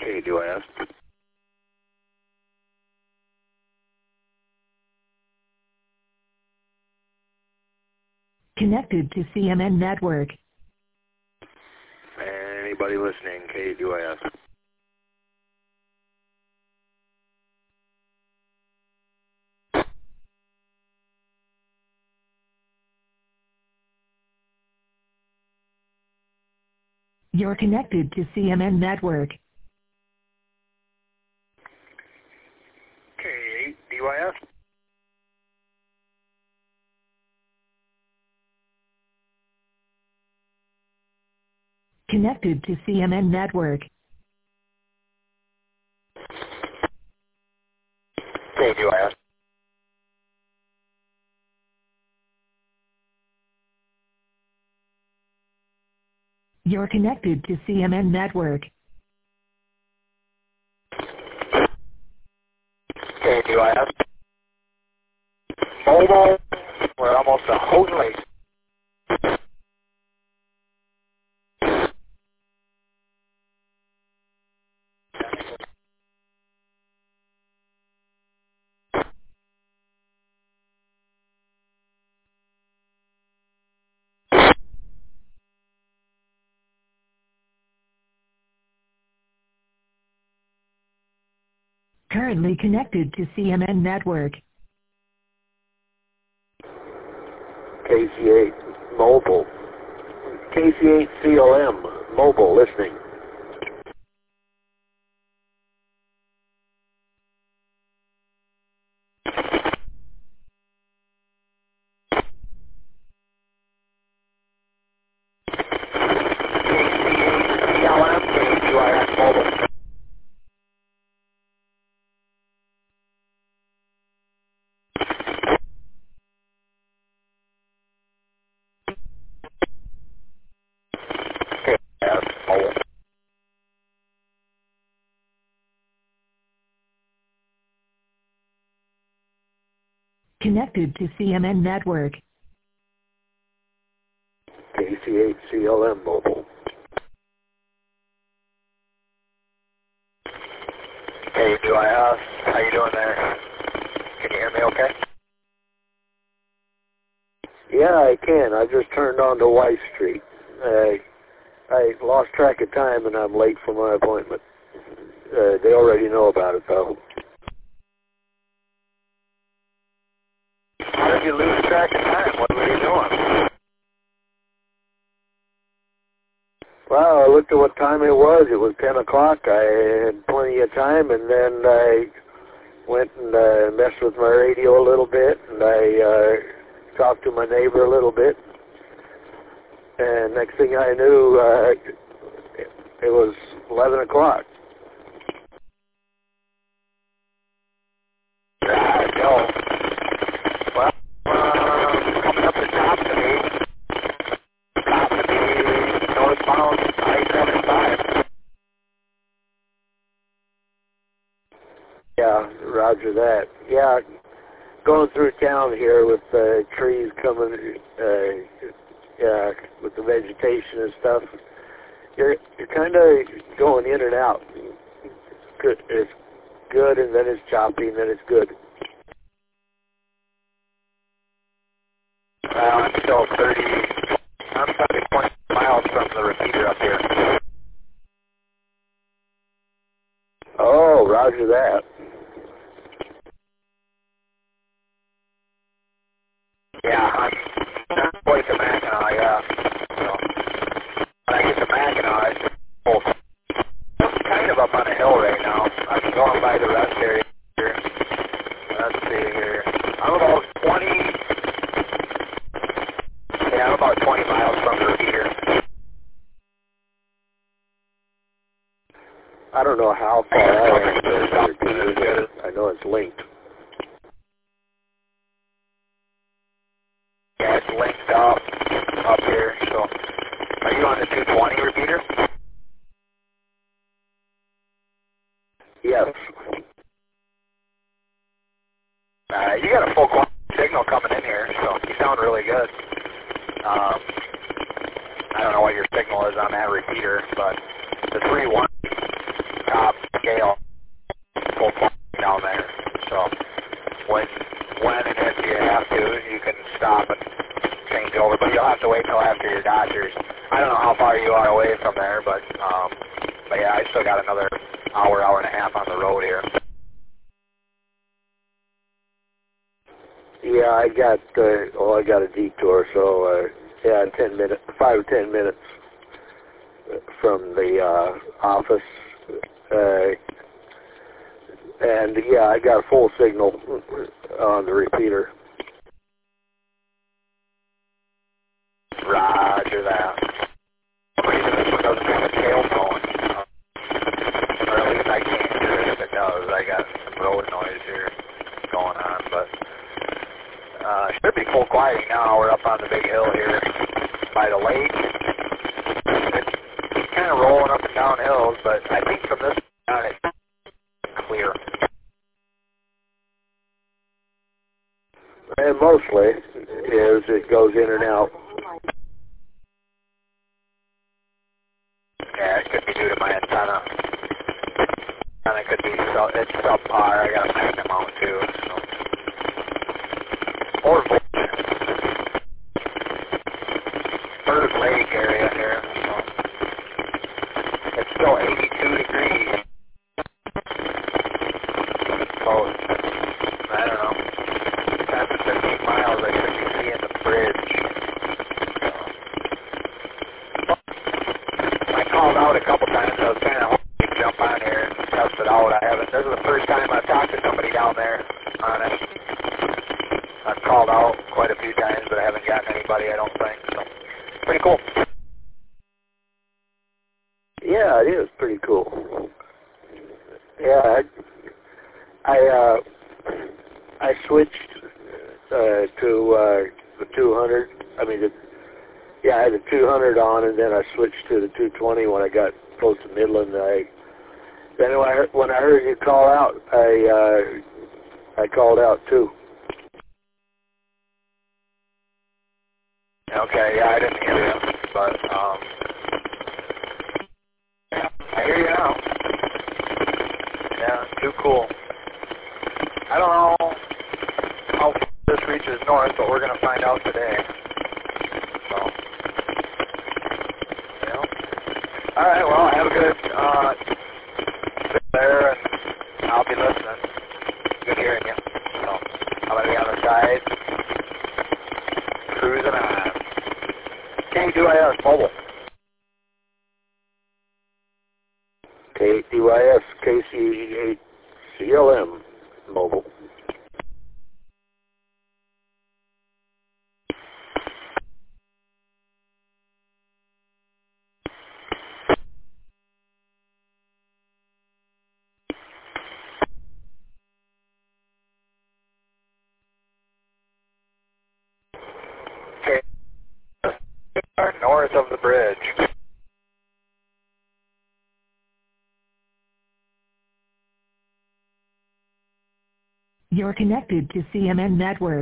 KDUIS. Connected to CMN network. Anybody listening, KDUIS. You're connected to CMN network. KDUIS. Connected to CMN network. KDUIS. You're connected to CMN network. KDUIS. Mobile. We're almost a Houghton Lake. Currently connected to CMN network. KC8 Mobile. KC8 CLM Mobile listening. CLM KDUIS Mobile. Mobile. Connected to CMN network. KC8 CLM Mobile. KDUIS, how you doing there? Can you hear me okay? Yeah, I can. I just turned on to White Street. I lost track of time and I'm late for my appointment. They already know about it though. How did you lose track of time? What were you doing? Well, I looked at what time it was. It was 10 o'clock. I had plenty of time, and then I went and messed with my radio a little bit, and I talked to my neighbor a little bit. And next thing I knew, it was 11 o'clock. No. Well, coming up the top to me. Top to me, northbound I-75. Yeah, roger that. Yeah, going through town here with trees coming, yeah, with the vegetation and stuff. You're kind of going in and out. It's good, and then it's choppy, and then it's good. I'm still 30. I'm probably 20 miles from the repeater up here. Oh, roger that. Yeah, I'm quite to Mackinac, yeah. So, when I get to Mackinac, I'm kind of up on a hill right now. I'm going by the rest area here. Let's see here. I'm about 20, yeah, I'm about 20 miles from the repeater. I don't know how far I am from the repeater. I know it's linked. Yeah, it's linked up here. So, are you on the 220 repeater? Yes. You got a full quality signal coming in here, so you sound really good. I don't know what your signal is on that repeater, but the 3-1 top cold down there. So when and if you have to, you can stop and change over, but you'll have to wait till after your Dodgers. I don't know how far you are away from there, but yeah, I still got another hour and a half on the road here. Yeah, I got a detour, so yeah, 5 or 10 minutes from the office, and yeah, I got a full signal on the repeater. Roger that. For some reason, this one doesn't have a tail tone, or at least I can't hear it if it does. I got some road noise here going on, but should be full quieting now. We're up on the big hill here by the lake. It's kind of rolling up and down hills, but I think from this on it's clear. And mostly it goes in and out. Yeah, it could be due to my antenna. And it could be it's subpar. I got a Magnum mount too. So. Or Bird Lake area here. So. It's still 82 degrees. So I don't know. 10 to 15 miles I should be seeing the bridge. I called out a couple times. I was kind of hoping to jump on here and test it out. I haven't. This is the first time I've talked to somebody down there on it. I've called out quite a few times, but I haven't gotten anybody, I don't think. So, pretty cool. Yeah, it is pretty cool. Yeah, I switched to the 200. I mean, I had the 200 on, and then I switched to the 220 when I got close to Midland. Then when I heard you call out, I called out too. Okay, yeah, I didn't hear you, but yeah, I hear you now. Yeah, too cool. I don't know how this reaches north, but we're going to find out today. So, you know. All right, well, have a good sit there, and I'll be listening. Good hearing you. So, I'm going to be on the side, cruising on. KDYS Mobile. KDYS KC8CLM Mobile. Okay. North of the bridge. You're connected to CMN Network.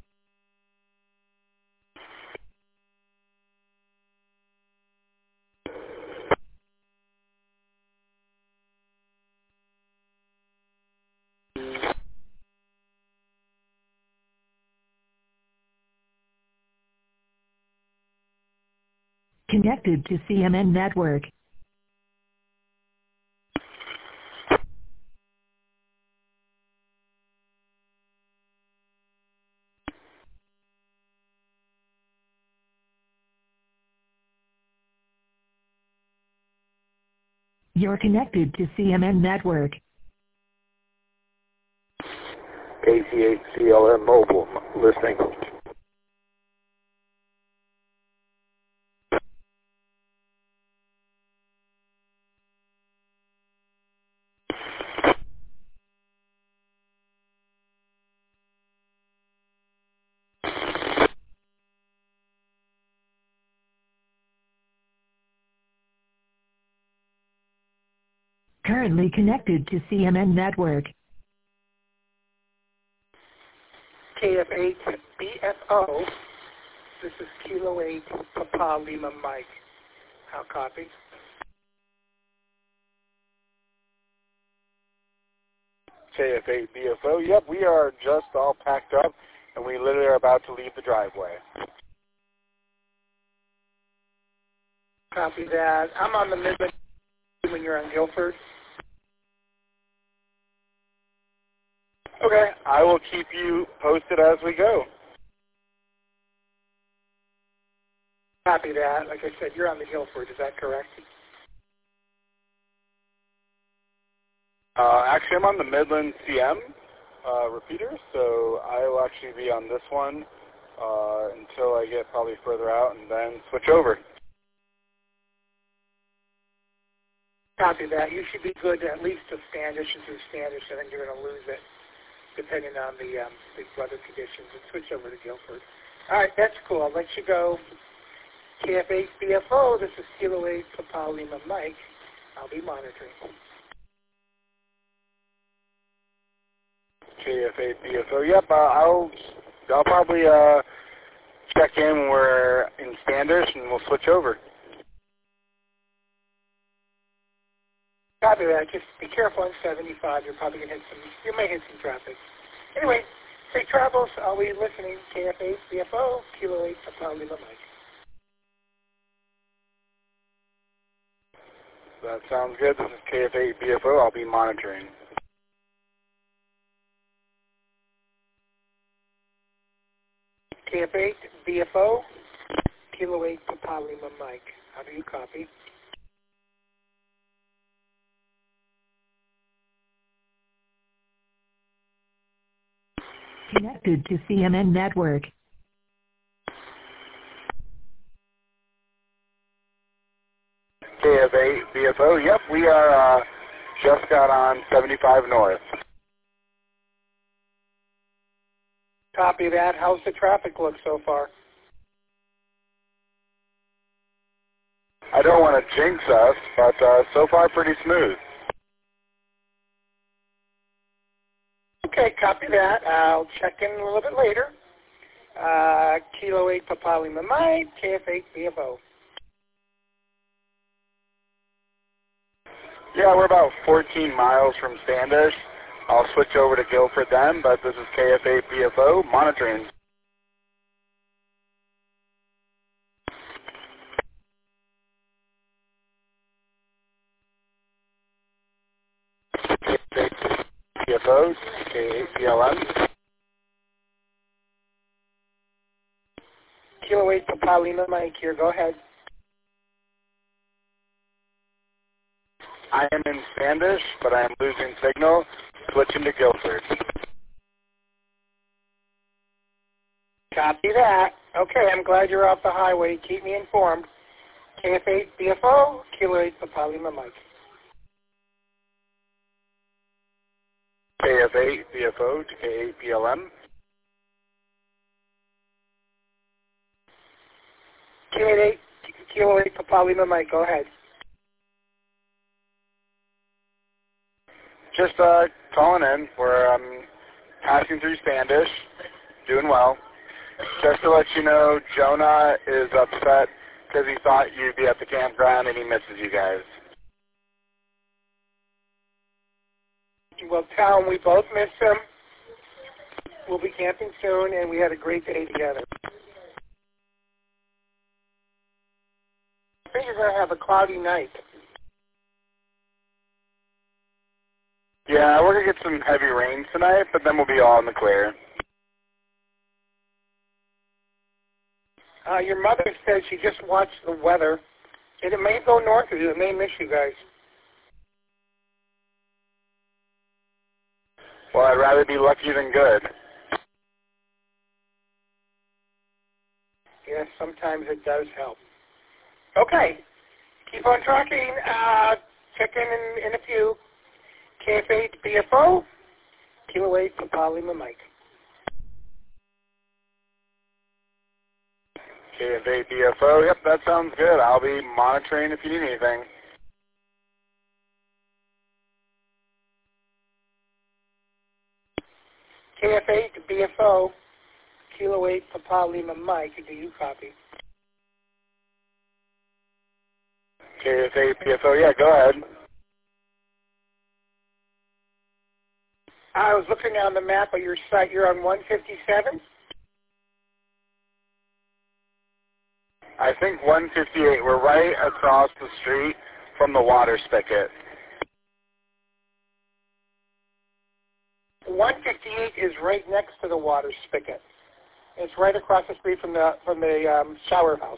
Connected to CMN Network. You're connected to CMN Network. KC8CLM Mobile listening. Currently connected to CMN Network. KF8 BFO. This is Kilo 8 Papa Lima Mike. How copy? KF8BFO. Yep, we are just all packed up, and we literally are about to leave the driveway. Copy that. I'm on the Midland when you're on Guilford. Okay, I will keep you posted as we go. Copy that. Like I said, you're on the Guilford. Is that correct? Actually, I'm on the Midland CM repeater, so I will actually be on this one until I get probably further out and then switch over. Copy that. You should be good at least to Standish and through Standish, and then you're going to lose it depending on the weather conditions, and switch over to Guilford. All right, that's cool. I'll let you go. KF8BFO, this is Kilo 8 Papa Lima Mike. I'll be monitoring. KF8BFO. Yep, I'll probably check in when we're in Standish, and we'll switch over. Copy that. Just be careful on 75. You're probably going to you may hit some traffic. Anyway, safe travels. I'll be listening. KF8BFO, Kilo 8 Papa Lima Mike. That sounds good. This is KF8BFO. I'll be monitoring. KF8BFO, Kilo 8 Papa Lima Mike. How do you copy? Connected to CMN Network. KF8BFO. Yep, we are just got on 75 North. Copy that. How's the traffic look so far? I don't want to jinx us, but so far pretty smooth. Okay, copy that. I'll check in a little bit later. Kilo 8 Papa Lima Mike, KF8BFO. Yeah, we're about 14 miles from Standish. I'll switch over to Guilford then, but this is KF8BFO monitoring. KF8BFO, K8PLM. Kilo 8 Papa Lima Mike here. Go ahead. I am in Standish, but I am losing signal. Switching to Guilford. Copy that. Okay, I'm glad you're off the highway. Keep me informed. KF8BFO, Kilo 8 Papa Lima Mike. KF8BFO to K8PLM. Kilo 8 Papa Lima Mike, go ahead. Just calling in. We're passing through Standish, doing well. Just to let you know, Jonah is upset because he thought you'd be at the campground and he misses you guys. Well, tell him we both miss him. We'll be camping soon, and we had a great day together. I think you're going to have a cloudy night. Yeah, we're going to get some heavy rain tonight, but then we'll be all in the clear. Your mother said she just watched the weather, and it may go north of you. It may miss you guys. Well, I'd rather be lucky than good. Yes, sometimes it does help. Okay, keep on trucking. Check in a few. KF8BFO, Kilo 8 Papa Lima Mike. KF8BFO, yep, that sounds good. I'll be monitoring if you need anything. KF8BFO, Kilo 8 Papa Lima Mike. Do you copy? KF8BFO, yeah, go ahead. I was looking on the map of your site. You're on 157? I think 158. We're right across the street from the water spigot. 158 is right next to the water spigot. It's right across the street from the shower house.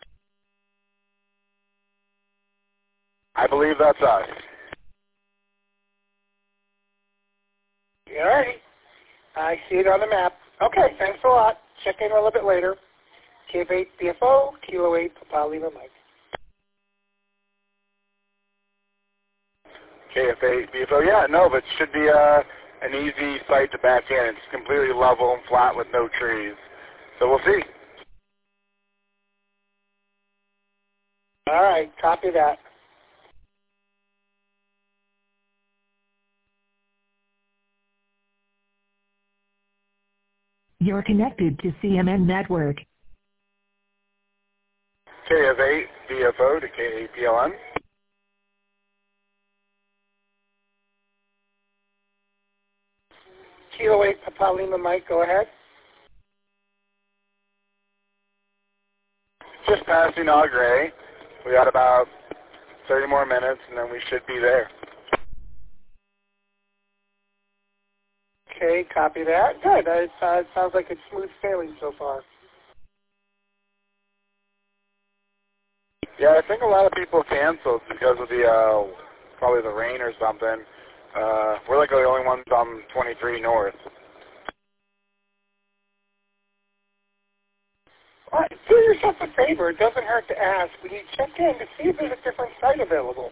I believe that's us. All right. I see it on the map. Okay, thanks a lot. Check in a little bit later. KF8 BFO, Kilo 8, Papa Lima Mike. KF8 BFO, yeah, no, but it should be an easy site to back in. It's completely level and flat with no trees. So we'll see. All right, copy that. You're connected to CMN Network. KF8 BFO to KAPLN. Kilo 8, Papa Lima Mike, go ahead. Just passing Au Gres. We got about 30 more minutes, and then we should be there. Okay, copy that. Good. It sounds like it's smooth sailing so far. Yeah, I think a lot of people canceled because of the probably the rain or something. We're like the only ones on 23 North. All right, do yourself a favor. It doesn't hurt to ask. When you check in to see if there's a different site available.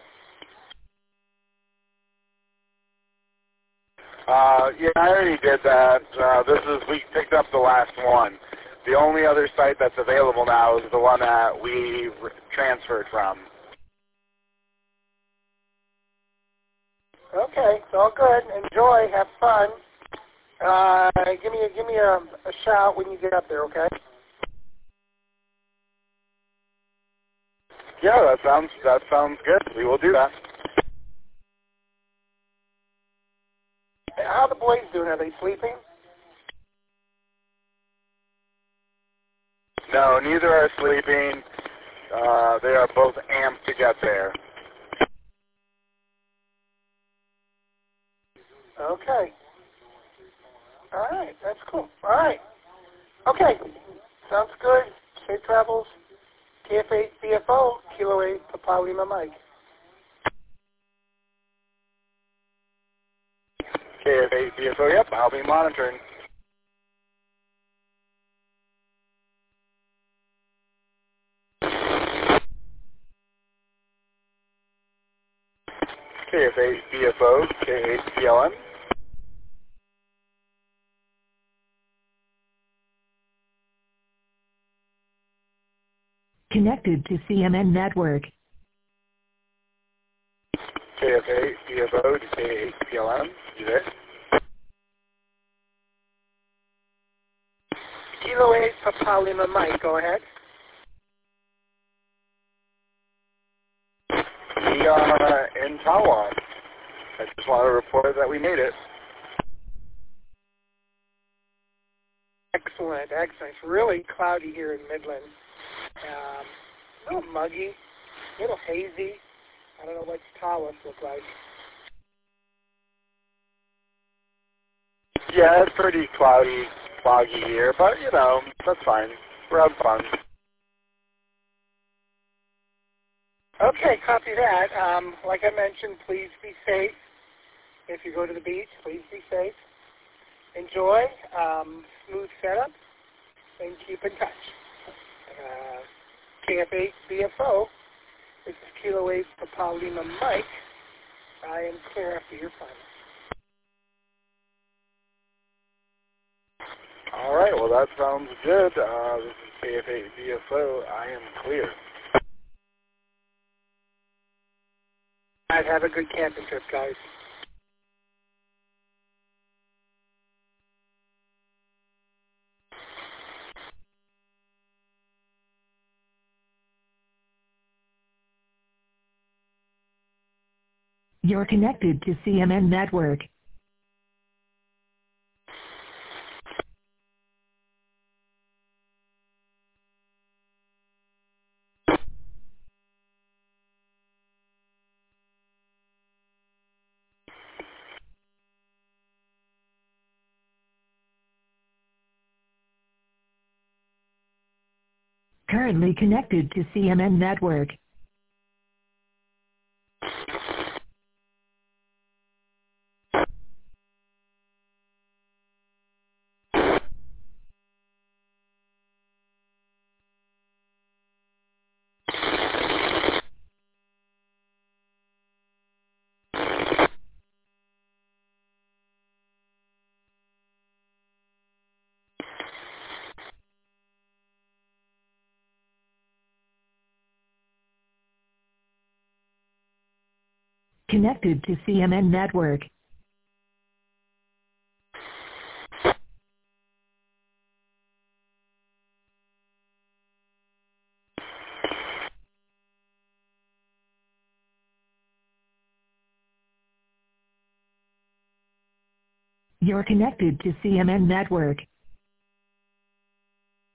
Yeah, I already did that. We picked up the last one. The only other site that's available now is the one that we transferred from. Okay, it's all good. Enjoy. Have fun. Give me a shout when you get up there, okay? Yeah, that sounds good. We will do that. How are the boys doing? Are they sleeping? No, neither are sleeping. They are both amped to get there. Okay. All right, that's cool. All right. Okay, sounds good. Safe travels. KF8 BFO, Kilo 8, Papa Lima Mike. KF8 BFO, yep, I'll be monitoring. KF8 BFO, K8PLN. Connected to CMN Network. KF8 BFO to K8PLN. You there? Kilo 8, Papa Lima Mike, go ahead. We are in Taiwan. I just want to report that we made it. Excellent, excellent. It's really cloudy here in Midland. A little muggy, a little hazy. I don't know what Tawas look like. Yeah, it's pretty cloudy, foggy here, but, you know, that's fine. We're having fun. Okay, copy that. Like I mentioned, please be safe. If you go to the beach, please be safe. Enjoy, smooth setup, and keep in touch. KF8 BFO, this is Kilo 8 Papa Lima Mike. I am clear after your final. All right, well, that sounds good. This is KF8 BFO. I am clear. I'd have a good camping trip, guys. You're connected to CMN Network. currently connected to CMN Network. Connected to CMN Network. You're connected to CMN Network.